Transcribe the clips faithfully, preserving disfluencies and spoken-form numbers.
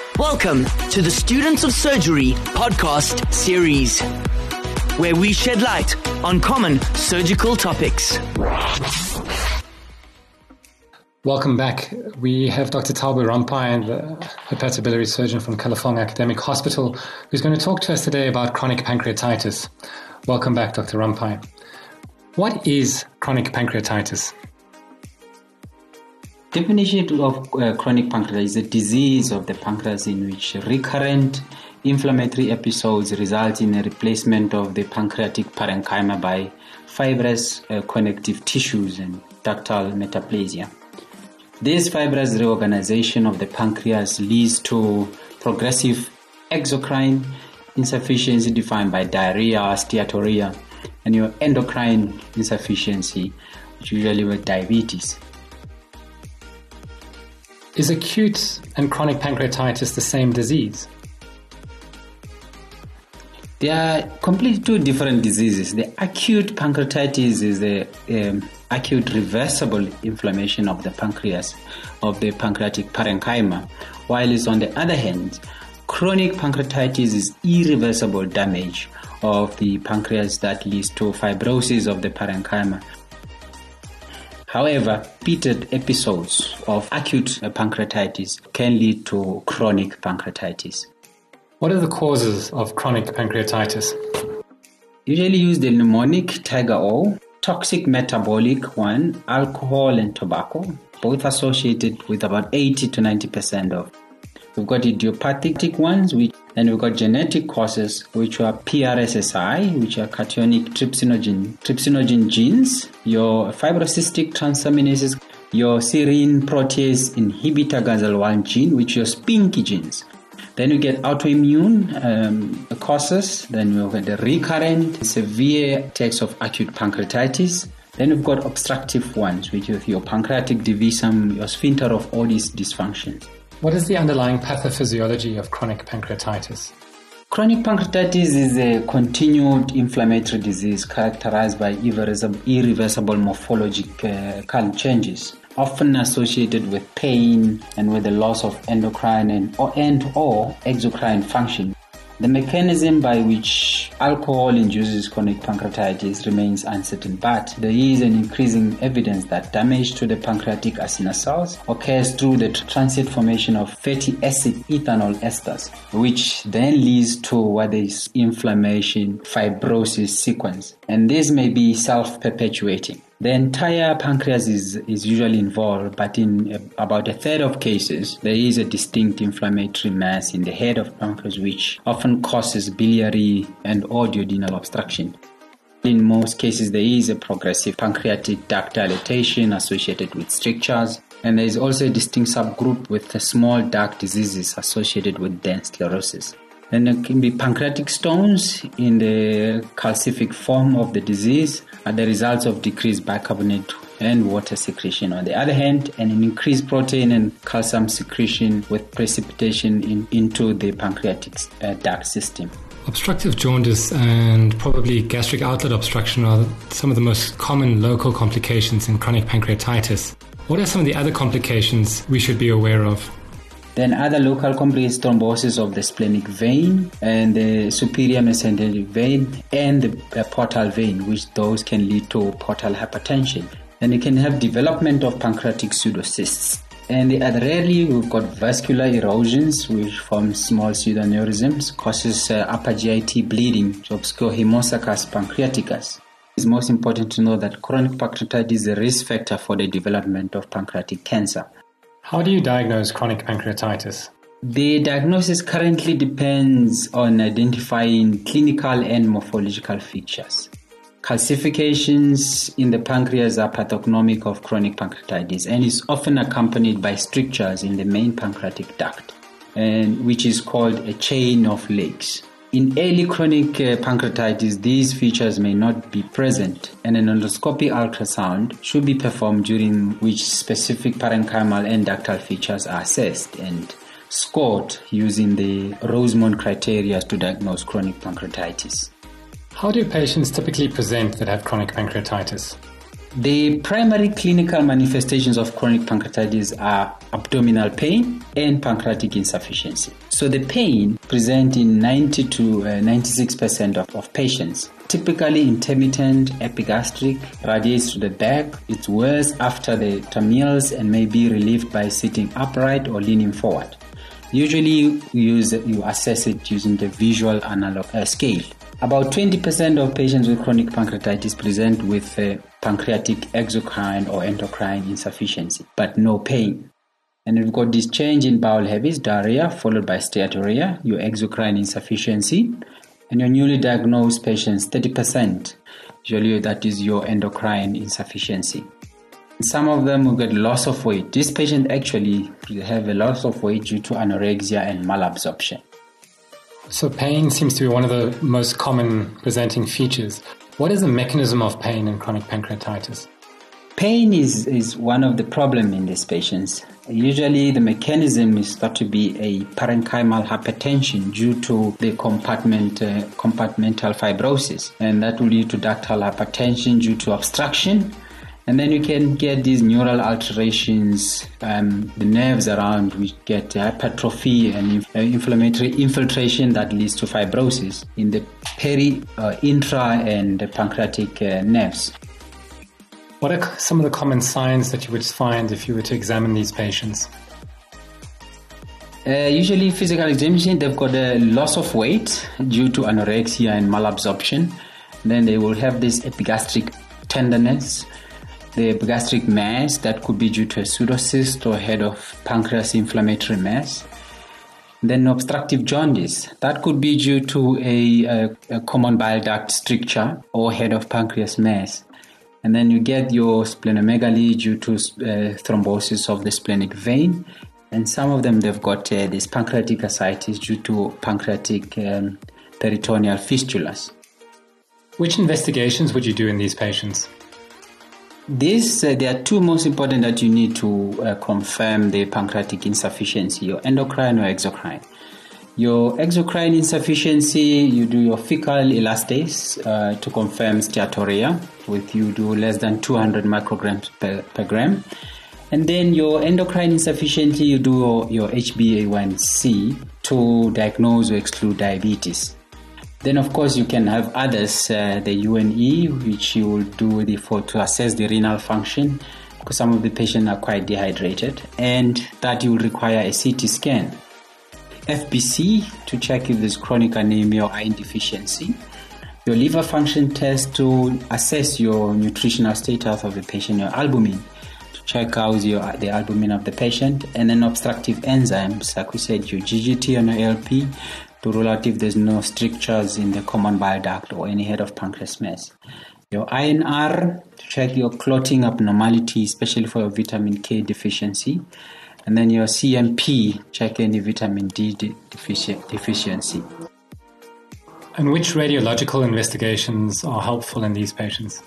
Welcome to the Students of Surgery podcast series, where we shed light on common surgical topics. Welcome back. We have Doctor Thabo Rampai, the hepatobiliary surgeon from California Academic Hospital, who's going to talk to us today about chronic pancreatitis. Welcome back, Doctor Rampai. What is chronic pancreatitis? Definition of uh, chronic pancreatitis is a disease of the pancreas in which recurrent inflammatory episodes result in a replacement of the pancreatic parenchyma by fibrous uh, connective tissues and ductal metaplasia. This fibrous reorganization of the pancreas leads to progressive exocrine insufficiency defined by diarrhea, steatorrhea, and your endocrine insufficiency, which usually with diabetes. Is acute and chronic pancreatitis the same disease? They are completely two different diseases. The acute pancreatitis is the um, acute reversible inflammation of the pancreas, of the pancreatic parenchyma, while is on the other hand, chronic pancreatitis is irreversible damage of the pancreas that leads to fibrosis of the parenchyma. However, repeated episodes of acute pancreatitis can lead to chronic pancreatitis. What are the causes of chronic pancreatitis? Usually use the mnemonic Tiger O, toxic metabolic one, alcohol and tobacco, both associated with about eighty to ninety percent of. We've got idiopathic ones, which, and we've got genetic causes, which are P R S S I, which are cationic trypsinogen, trypsinogen genes, your fibrocystic transaminases, your serine protease inhibitor G A Z L one gene, which are spinky genes. Then we get autoimmune um, causes, then we've got the recurrent, severe attacks of acute pancreatitis. Then we've got obstructive ones, which is your pancreatic divisum, your sphincter of Oddi's dysfunction. What is the underlying pathophysiology of chronic pancreatitis? Chronic pancreatitis is a continued inflammatory disease characterized by irreversible, irreversible morphological changes, often associated with pain and with the loss of endocrine and or, and or exocrine function. The mechanism by which alcohol induces chronic pancreatitis remains uncertain, but there is an increasing evidence that damage to the pancreatic acinar cells occurs through the transit formation of fatty acid ethanol esters, which then leads to what is inflammation fibrosis sequence, and this may be self-perpetuating. The entire pancreas is, is usually involved, but in a, about a third of cases, there is a distinct inflammatory mass in the head of pancreas, which often causes biliary and or duodenal obstruction. In most cases, there is a progressive pancreatic duct dilatation associated with strictures, and there is also a distinct subgroup with the small duct diseases associated with dense sclerosis. Then there can be pancreatic stones in the calcific form of the disease are the results of decreased bicarbonate and water secretion. On the other hand, an increased protein and calcium secretion with precipitation in, into the pancreatic uh, duct system. Obstructive jaundice and probably gastric outlet obstruction are some of the most common local complications in chronic pancreatitis. What are some of the other complications we should be aware of? Then other local complications, thrombosis of the splenic vein and the superior mesenteric vein and the portal vein, which those can lead to portal hypertension. Then you can have development of pancreatic pseudocysts. And the other rarely, we've got vascular erosions, which form small pseudoaneurysms, causes uh, upper G I T bleeding to obscure hemosacus pancreaticus. It's most important to know that chronic pancreatitis is a risk factor for the development of pancreatic cancer. How do you diagnose chronic pancreatitis? The diagnosis currently depends on identifying clinical and morphological features. Calcifications in the pancreas are pathognomic of chronic pancreatitis and is often accompanied by strictures in the main pancreatic duct, and which is called a chain of legs. In early chronic uh, pancreatitis, these features may not be present, and an endoscopic ultrasound should be performed during which specific parenchymal and ductal features are assessed and scored using the Rosemond criteria to diagnose chronic pancreatitis. How do patients typically present that have chronic pancreatitis? The primary clinical manifestations of chronic pancreatitis are abdominal pain and pancreatic insufficiency. So the pain presents in ninety to ninety-six percent of, of patients. Typically intermittent, epigastric, radiates to the back. It's worse after the meals and may be relieved by sitting upright or leaning forward. Usually you, use, you assess it using the visual analog uh, scale. About twenty percent of patients with chronic pancreatitis present with uh, pancreatic exocrine or endocrine insufficiency, but no pain. And we've got this change in bowel habits, diarrhea, followed by steatorrhea, your exocrine insufficiency, and your newly diagnosed patients, thirty percent. Usually that is your endocrine insufficiency. Some of them will get loss of weight. This patient actually have a loss of weight due to anorexia and malabsorption. So pain seems to be one of the most common presenting features. What is the mechanism of pain in chronic pancreatitis? Pain is, is one of the problems in these patients. Usually the mechanism is thought to be a parenchymal hypertension due to the compartment, uh, compartmental fibrosis. And that will lead to ductal hypertension due to obstruction. And then you can get these neural alterations, um, the nerves around which get hypertrophy and inf- uh, inflammatory infiltration that leads to fibrosis in the peri, uh, intra and the pancreatic uh, nerves. What are some of the common signs that you would find if you were to examine these patients? Uh, usually physical examination, they've got a loss of weight due to anorexia and malabsorption. Then they will have this epigastric tenderness. The epigastric mass, that could be due to a pseudocyst or head of pancreas inflammatory mass. Then obstructive jaundice, that could be due to a, a, a common bile duct stricture or head of pancreas mass. And then you get your splenomegaly due to uh, thrombosis of the splenic vein. And some of them, they've got uh, this pancreatic ascites due to pancreatic um, peritoneal fistulas. Which investigations would you do in these patients? This, uh, there are two most important that you need to uh, confirm the pancreatic insufficiency, your endocrine or exocrine. Your exocrine insufficiency, you do your fecal elastase uh, to confirm steatorrhea, with you do less than two hundred micrograms per, per gram. And then your endocrine insufficiency, you do your, your H b A one C to diagnose or exclude diabetes. Then, of course, you can have others, uh, the U N E, which you will do the, for to assess the renal function, because some of the patients are quite dehydrated, and that you will require a C T scan. F B C to check if there's chronic anemia or iron deficiency. Your liver function test to assess your nutritional status of the patient, your albumin, to check out your, the albumin of the patient, and then obstructive enzymes, like we said, your G G T and your A L P, to rule out if there's no strictures in the common bile duct or any head of pancreas mass. Your I N R to check your clotting abnormality, especially for your vitamin K deficiency. And then your C M P, check any vitamin D de- defici- deficiency. And which radiological investigations are helpful in these patients?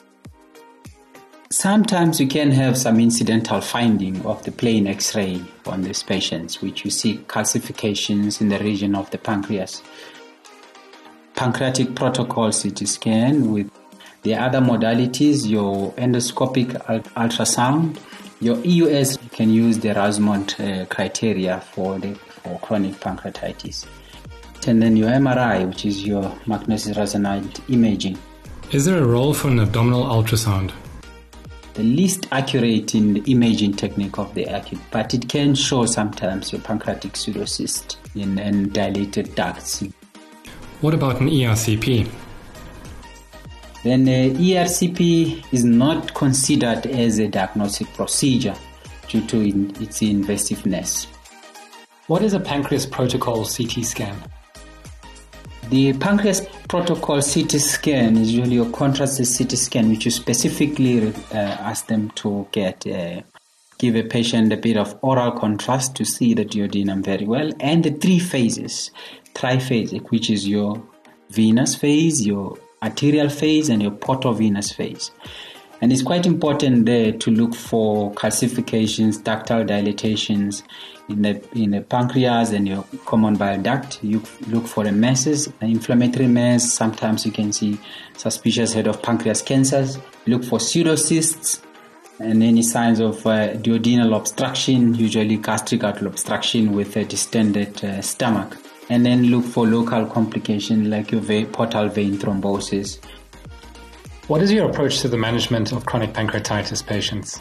Sometimes you can have some incidental finding of the plain X-ray on these patients, which you see calcifications in the region of the pancreas. Pancreatic protocol C T scan with the other modalities, your endoscopic ultrasound. Your E U S, you can use the Rosemont uh, criteria for the for chronic pancreatitis. And then your M R I, which is your magnetic resonance imaging. Is there a role for an abdominal ultrasound? The least accurate in the imaging technique of the acute, but it can show sometimes your pancreatic pseudocyst in, in dilated ducts. What about an E R C P? Then uh, E R C P is not considered as a diagnostic procedure due to in, its invasiveness. What is a pancreas protocol C T scan? The pancreas protocol C T scan is usually a contrast C T scan, which you specifically uh, ask them to get, uh, give a patient a bit of oral contrast to see the duodenum very well, and the three phases, triphasic, which is your venous phase, your arterial phase, and your portovenous phase. And it's quite important there to look for calcifications, ductal dilatations in the in the pancreas and your common bile duct. You look for the masses, an inflammatory mass. Sometimes you can see suspicious head of pancreas cancers. Look for pseudocysts and any signs of uh, duodenal obstruction, usually gastric outlet obstruction with a distended uh, stomach. And then look for local complications like your ve- portal vein thrombosis. What is your approach to the management of chronic pancreatitis patients?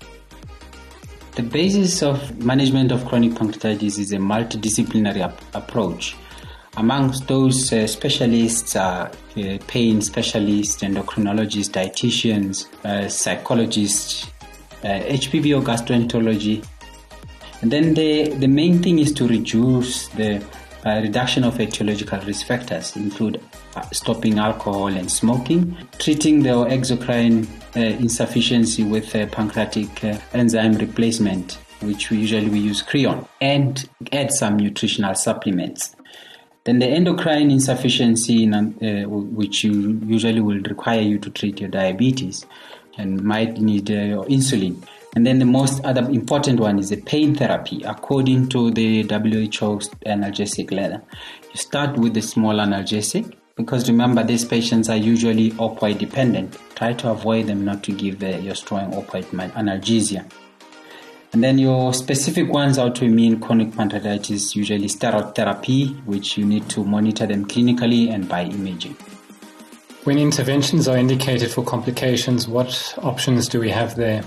The basis of management of chronic pancreatitis is a multidisciplinary ap- approach. Amongst those uh, specialists are uh, pain specialists, endocrinologists, dietitians, uh, psychologists, uh, H P V or gastroenterology. And then the, the main thing is to reduce the uh, reduction of etiological risk factors, include uh, stopping alcohol and smoking, treating the exocrine uh, insufficiency with uh, pancreatic uh, enzyme replacement, which we usually we use Creon, and add some nutritional supplements. Then the endocrine insufficiency, in, uh, which you usually will require you to treat your diabetes and might need uh, your insulin. And then the most other important one is the pain therapy, according to the W H O analgesic ladder. You start with the small analgesic, because remember, these patients are usually opioid dependent. Try to avoid them not to give uh, your strong opioid analgesia. And then your specific ones, autoimmune chronic pancreatitis, usually steroid therapy, which you need to monitor them clinically and by imaging. When interventions are indicated for complications, what options do we have there?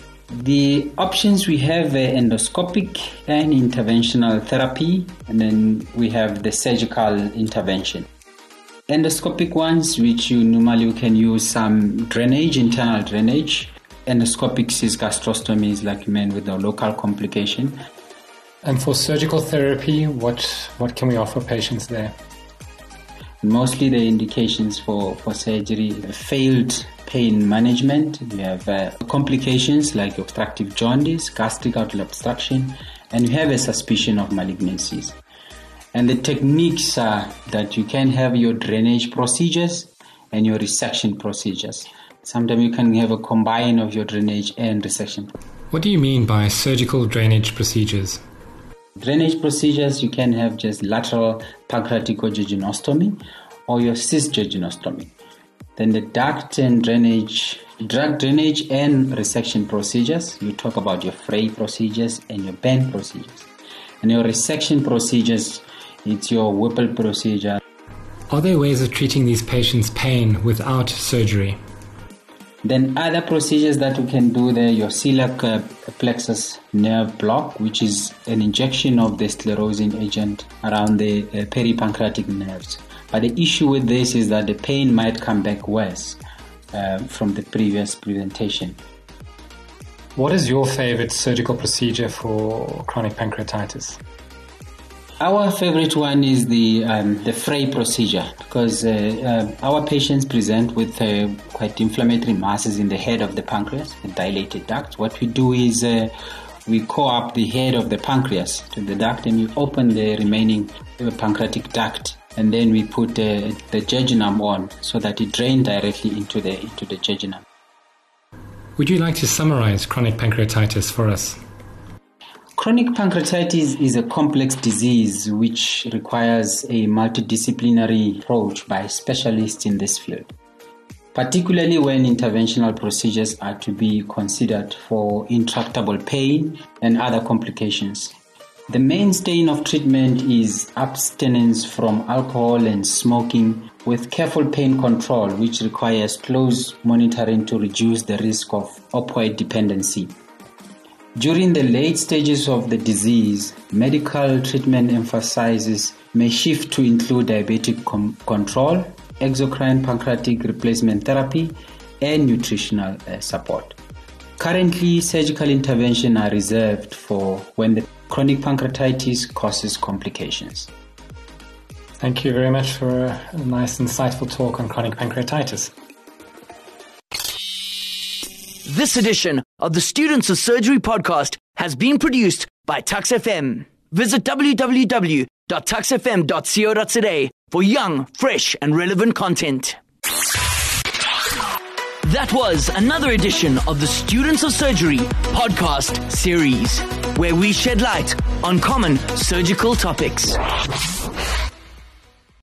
The options we have uh, endoscopic and interventional therapy, and then we have the surgical intervention. Endoscopic ones, which you normally can use some drainage, internal drainage. Endoscopic cystgastrostomies, like you meant, with the local complication. And for surgical therapy, what what can we offer patients there? Mostly the indications for, for surgery, failed pain management. We have uh, complications like obstructive jaundice, gastric outlet obstruction, and we have a suspicion of malignancies. And the techniques are that you can have your drainage procedures and your resection procedures. Sometimes you can have a combine of your drainage and resection. What do you mean by surgical drainage procedures? Drainage procedures, you can have just lateral pancreatic jejunostomy or your cisjejunostomy. Then the duct and drainage, drug drainage and resection procedures, you talk about your Frey procedures and your bend procedures. And your resection procedures, it's your Whipple procedure. Are there ways of treating these patients' pain without surgery? Then other procedures that we can do there, your celiac uh, plexus nerve block, which is an injection of the sclerosing agent around the uh, peripancreatic nerves. But the issue with this is that the pain might come back worse uh, from the previous presentation. What is your favorite surgical procedure for chronic pancreatitis? Our favorite one is the um, the Frey procedure, because uh, uh, our patients present with uh, quite inflammatory masses in the head of the pancreas, the dilated duct. What we do is uh, we core up the head of the pancreas to the duct, and we open the remaining uh, pancreatic duct, and then we put uh, the jejunum on so that it drains directly into the into the jejunum. Would you like to summarize chronic pancreatitis for us? Chronic pancreatitis is a complex disease which requires a multidisciplinary approach by specialists in this field, particularly when interventional procedures are to be considered for intractable pain and other complications. The mainstay of treatment is abstinence from alcohol and smoking with careful pain control, which requires close monitoring to reduce the risk of opioid dependency. During the late stages of the disease, medical treatment emphasizes may shift to include diabetic com- control, exocrine pancreatic replacement therapy, and nutritional uh, support. Currently, surgical intervention are reserved for when the chronic pancreatitis causes complications. Thank you very much for a nice, insightful talk on chronic pancreatitis. This edition of the Students of Surgery podcast has been produced by Tux F M. Visit w w w dot tux f m dot co dot z a for young, fresh and relevant content. That was another edition of the Students of Surgery podcast series, where we shed light on common surgical topics.